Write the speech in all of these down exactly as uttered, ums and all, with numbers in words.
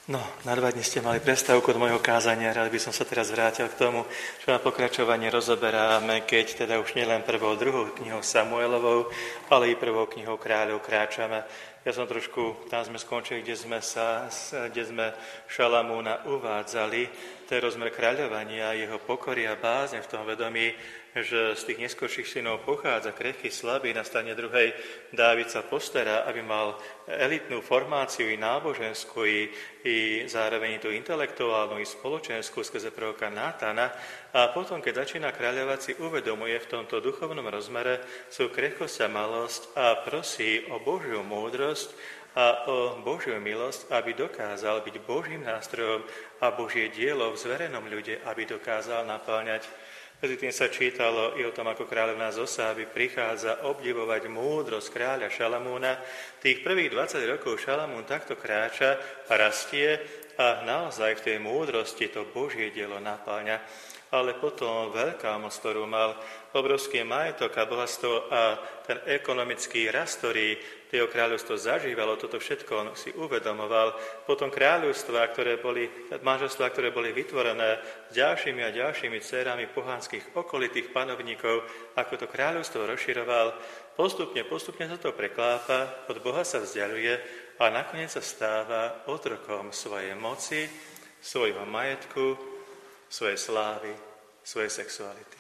No, na dva dni ste mali prestávku od môjho kázania, rád by som sa teraz vrátil k tomu, čo na pokračovanie rozoberáme, keď teda už nielen prvou, druhou knihou Samuelovou, ale i prvou knihou Kráľov kráčame. Ja som trošku, tam sme skončili, kde sme, sa, kde sme Šalamúna uvádzali, ten rozmer kráľovania, jeho pokory a bázne v tom vedomí, že z tých neskorších synov pochádza krehký, slabý, na strane druhej Dávid sa postará, aby mal elitnú formáciu i náboženskú, i, i zároveň tú intelektuálnu, i spoločenskú skrze proroka Nátana. A potom, keď začína kráľovať, si uvedomuje v tomto duchovnom rozmere svoju krehkosť a malosť a prosí o Božiu múdrosť a o Božiu milosť, aby dokázal byť Božím nástrojom a Božie dielo v zverenom ľude, aby dokázal naplňať. Medzi tým sa čítalo i o tom, ako kráľovná Zosáby prichádza obdivovať múdrosť kráľa Šalamúna. Tých prvých dvadsať rokov Šalamún takto kráča a rastie a naozaj v tej múdrosti to Božie dielo napáľa. Ale potom veľká moc, ktorú mal, obrovský majetok a bohatstvo a ten ekonomický rast, ktorý jeho kráľovstvo zažívalo, toto všetko on si uvedomoval. Potom kráľovstvá, ktoré boli, manželstvá, ktoré boli vytvorené s ďalšími a ďalšími dcérami pohanských okolitých panovníkov, ako to kráľovstvo rozširoval, postupne, postupne sa to preklápa, od Boha sa vzdialuje a nakoniec sa stáva otrokom svojej moci, svojho majetku, svojej slávy, svojej sexuality.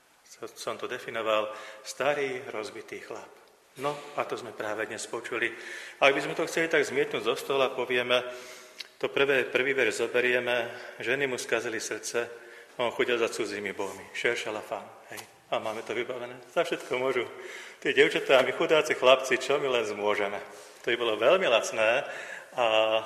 Som to definoval, starý, rozbitý chlap. No, a to sme práve dnes počuli. Ak by sme to chceli tak zmietnúť zo stola, povieme, to prvé, prvý verš zoberieme, ženy mu skazili srdce, on chodil za cudzými bohmi. Šeršalafán, hej. A máme to vybavené. Za všetko môžu. Tí devčatá, my chudáci chlapci, čo my len zmôžeme. To by bolo veľmi lacné a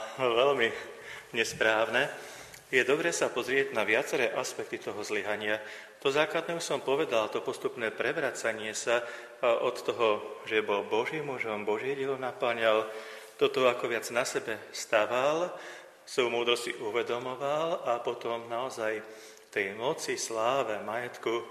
veľmi nesprávne. Je dobré sa pozrieť na viaceré aspekty toho zlyhania. To základné už som povedal, to postupné prevracanie sa od toho, že bol Božím mužom, Božie dielo naplňal, do toho, ako viac na sebe staval, svoju múdrosť si uvedomoval a potom naozaj tej moci, sláve, majetku,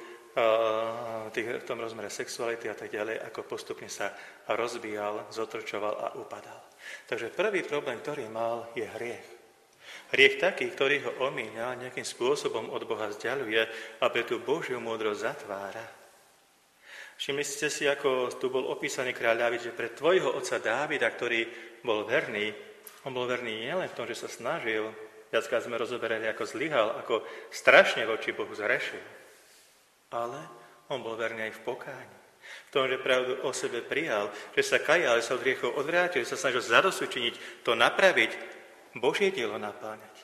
v tom rozmere sexuality a tak ďalej, ako postupne sa rozbíjal, zotročoval a upadal. Takže prvý problém, ktorý mal, je hriech. Hriech taký, ktorý ho omíňa, nejakým spôsobom od Boha vzdialuje a pre tú Božiu múdrosť zatvára. Všimli ste si, ako tu bol opísaný kráľ Dávid, že pre tvojho otca Dávida, ktorý bol verný, on bol verný nielen v tom, že sa snažil, viackrát sme rozoberali, ako zlyhal, ako strašne voči Bohu zrešil, ale on bol verný aj v pokáni. V tom, že pravdu o sebe prijal, že sa kajal, že sa od hriechov odvrátil, že sa snažil zadosťučiniť, to napraviť, Božie dielo napáňať.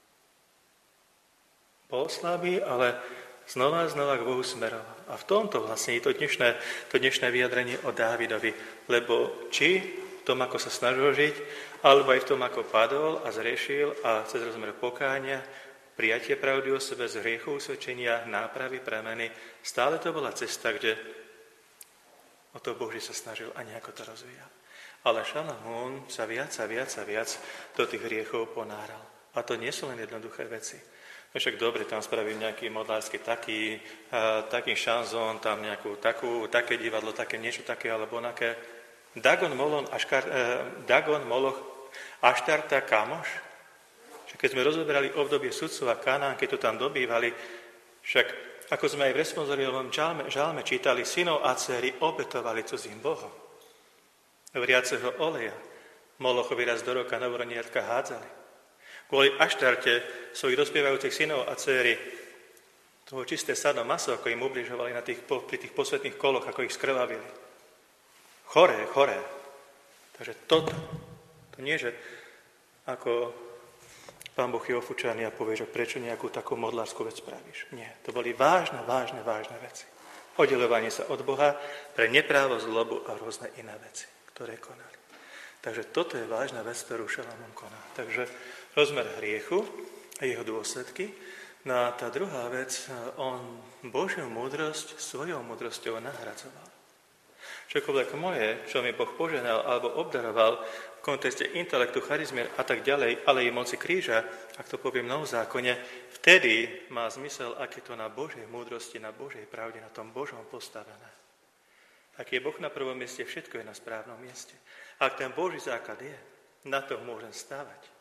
Bol slabý, ale znova a znova k Bohu smeroval. A v tomto vlastne je to dnešné, to dnešné vyjadrenie o Dávidovi, lebo či v tom, ako sa snažil žiť, alebo aj v tom, ako padol a zrešil a cez rozmer pokáňa, prijatie pravdy o sebe z hriechu usvedčenia, nápravy, premeny, stále to bola cesta, kde o to Boží sa snažil a nejako to rozvíjal. Ale Šalamún sa viac a viac a viac do tých hriechov ponáral. A to nie sú len jednoduché veci. No však dobre, tam spravím nejaký modlársky taký, uh, taký šanzón, tam nejakú takú, také divadlo, také niečo také alebo onaké. Dagon, Molon, Aškar, uh, Dagon, Moloch, Aštarta, Kamoš. Však keď sme rozoberali obdobie sudcov a Kanán, keď to tam dobývali, však ako sme aj v responsorilovom žalme, žalme čítali, synov a dcéry obetovali cudzím bohom. Vriaceho oleja. Molochovi raz do roka novoroniatka hádzali. Kvôli Aštarte svojich dospievajúcich synov a dcéry toho čisté sadno maso, ako im ubližovali na tých, pri tých posvetných koloch, ako ich skrvavili. Choré, choré. Takže toto, to nie, že ako Pán Boh je ofúčaný a povie, že prečo nejakú takú modlárskú vec spravíš. Nie, to boli vážne, vážne, vážne veci. Oddeľovanie sa od Boha pre neprávo, zlobu a rôzne iné veci, ktoré konali. Takže toto je vážna vec, ktorú Šalamún koná. Takže rozmer hriechu a jeho dôsledky. No a tá druhá vec, on Božiu múdrosť svojou múdrosťou nahradzoval. Čokoľvek moje, čo mi Boh poženal alebo obdaroval v kontexte intelektu, charizmy a tak ďalej, ale i moci kríža, ak to poviem v Novom zákone, vtedy má zmysel, aké to na Božej múdrosti, na Božej pravde, na tom Božom postavené. Ak je Boh na prvom mieste, všetko je na správnom mieste. Ak ten Boží základ je, na to môžem stávať.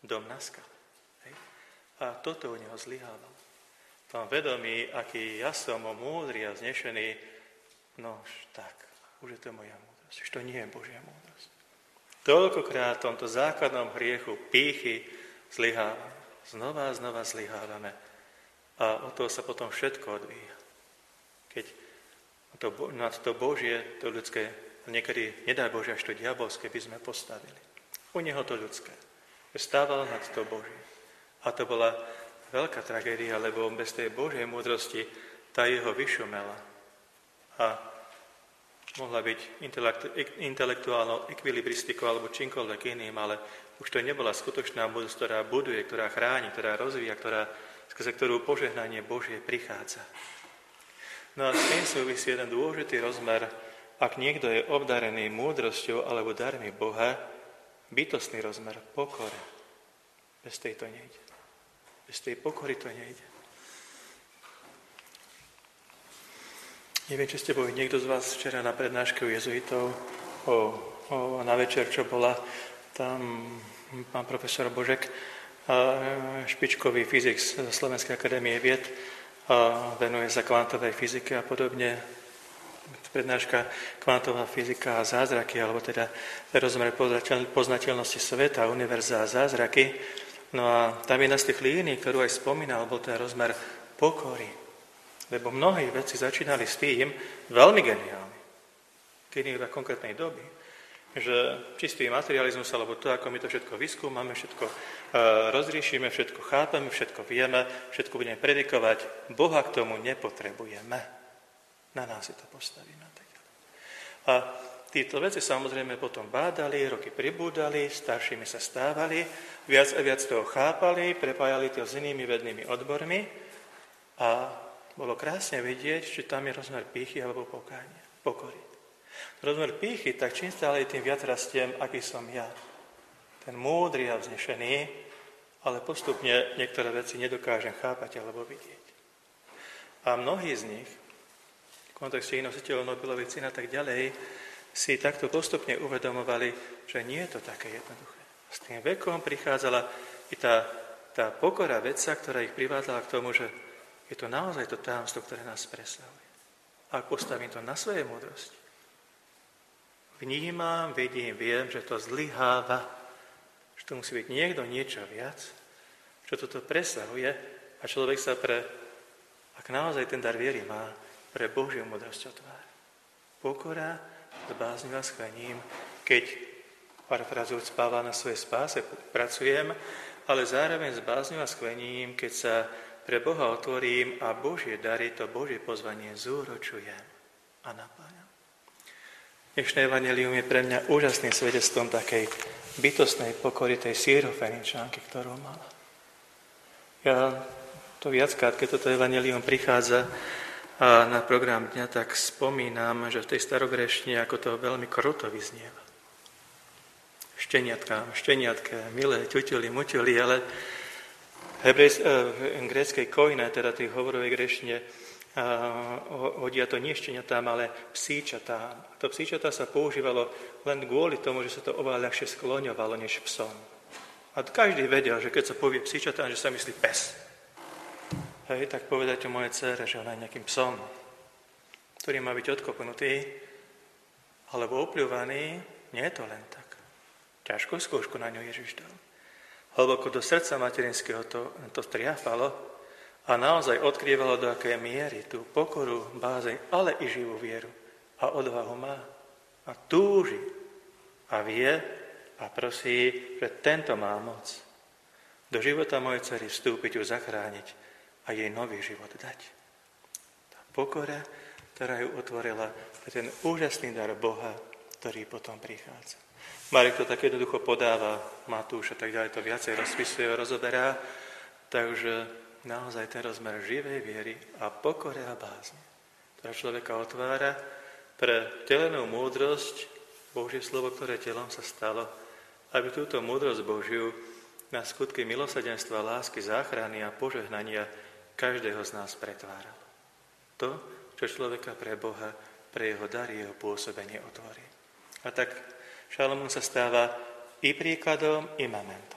dom na skale. Hej. A toto u neho zlyhávalo. V tom vedomí, aký ja som múdry a vznešený, no tak, už je to moja múdrosť. Už to nie je Božia múdrosť. Toľkokrát v tomto základnom hriechu pýchy zlyhávame. Znova a znova zlyhávame. A od toho sa potom všetko odvíja. Keď to, nad to Božie, to ľudské, niekedy, nedaj Bože, až to diabolské by sme postavili. U neho to ľudské. Stával nad to Božie. A to bola veľká tragédia, lebo bez tej Božej múdrosti tá jeho vyšumela. A mohla byť intelektuálnou ekvilibristikou alebo čímkoľvek iným, ale už to nebola skutočná múdrosť, ktorá buduje, ktorá chráni, ktorá rozvíja, ktorá, skrze ktorú požehnanie Božie prichádza. No a s tým súvisí jeden dôležitý rozmer, ak niekto je obdarený múdrosťou alebo darmi Boha, bytostný rozmer, pokora. Bez tej to nejde. Bez tej pokory to nejde. Neviem, či ste boli niekto z vás včera na prednáške u jezuitov o, o, na večer, čo bola tam pán profesor Božek, špičkový fyzik z Slovenskej akadémie vied, a venuje sa kvantovej fyzike a podobne. Prednáška kvantová fyzika a zázraky, alebo teda rozmer poznateľnosti sveta, univerza a zázraky. No a tam jedna z tých línií, ktorú aj spomínal, bol ten rozmer pokory. Lebo mnohé veci začínali s tým veľmi geniálne, keď iba konkrétnej doby, že čistý materializmus, alebo to, ako my to všetko vyskúmame, všetko uh, rozriešime, všetko chápeme, všetko vieme, všetko budeme predikovať, Boha k tomu nepotrebujeme. Na nás si to postavíme. A títo veci samozrejme potom bádali, roky pribúdali, staršími sa stávali, viac a viac toho chápali, prepájali to s inými vednými odbormi a bolo krásne vidieť, či tam je rozmer pýchy alebo pokánia, pokory. Rozmer pýchy, tak čím stále tým viac rastiem, aký som ja. Ten múdry a vznešený, ale postupne niektoré veci nedokážem chápať alebo vidieť. A mnohí z nich, v kontexte nositeľov Nobelovej ceny a tak ďalej, si takto postupne uvedomovali, že nie je to také jednoduché. S tým vekom prichádzala i tá, tá pokora vedca, ktorá ich privádzala k tomu, že je to naozaj to tajomstvo, ktoré nás presahuje. Ak postavím to na svojej múdrosti, vnímam, vidím, viem, že to zlyháva, že to musí byť niekto niečo viac, že toto presahuje a človek sa pre, ak naozaj ten dar viery má, pre Božiu múdrosť otvára. Pokora s bázňou a schvením, keď, parafrazujúc Pavla, na svojej spáse pracujem, ale zároveň s bázňou a schvením, keď sa pre Boha otvorím a Božie dary, to Božie pozvanie zúročujem a napájam. Dnešné evanjelium je pre mňa úžasným svedectvom takej bytostnej pokory tej Sýrofeničanky, ktorú mala. Ja to viackrát, keď toto evanjelium prichádza a na program dňa, tak spomínam, že v tej starogrešine, ako to veľmi kruto vyznieva. Šteniatka, šteniatke, milé, ťuťuli, muťuli, ale Hebrejs, v gréckej koine, teda tej hovorovej grešine, hodia to nie šteniatám, ale psíčatám. To psíčatá sa používalo len kvôli tomu, že sa to oveľa ľahšie skloňovalo než psom. A každý vedel, že keď sa povie psíčatám, že sa myslí pes. Hej, tak povedajte moje dcére, že ona je nejakým psom, ktorý má byť odkopnutý, alebo opľúvaný. Nie je to len tak. Ťažkú skúšku na ňu Ježiš dal. Hlboko do srdca materinského to, to triafalo a naozaj odkrývalo, do akej miery tú pokoru, bázeň, ale i živú vieru a odvahu má. A túži a vie a prosí, že tento má moc do života mojej dcery vstúpiť, ju zachrániť a jej nový život dať. Tá pokora, ktorá ju otvorila, je ten úžasný dar Boha, ktorý potom prichádza. Marek to tak jednoducho podáva, Matúš a tak ďalej to viacej rozpisuje, rozoberá, takže naozaj ten rozmer živej viery a pokory a bázne, ktorá človeka otvára pre telenú múdrosť, Božie slovo, ktoré telom sa stalo, aby túto múdrosť Božiu na skutky milosrdenstva, lásky, záchrany a požehnania každého z nás pretváralo. To, čo človeka pre Boha, pre jeho dary, jeho pôsobenie otvorí. A tak Šalamún sa stáva i príkladom, i momentom.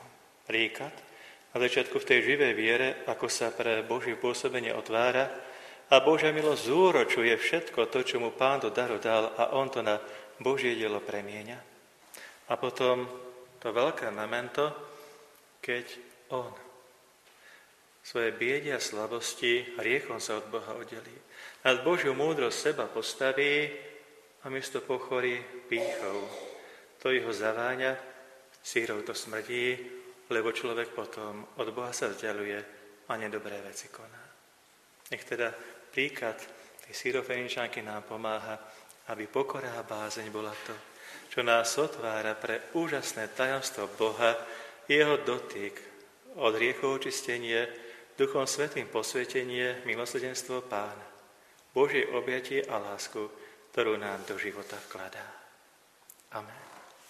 príklad na začiatku v tej živej viere, ako sa pre Božie pôsobenie otvára a Božia milosť zúročuje všetko to, čo mu Pán do daru dal a on to na Božie dielo premieňa. A potom to veľké memento, keď on svoje biede a slabosti hriechom sa od Boha oddelí. Nad Božiu múdrosť seba postaví a miesto pochory pýchou. To jeho zaváňa, sírou to smrdí, lebo človek potom od Boha sa vzdialuje a nedobré veci koná. Nech teda príklad tej sýrofeničanky nám pomáha, aby pokora a bázeň bola to, čo nás otvára pre úžasné tajomstvo Boha, jeho dotyk od hriechov očistenie, Duchom Svätým posvetenie, milosrdenstvo Pána, Božie objatie a lásku, ktorú nám do života vkladá. Amen.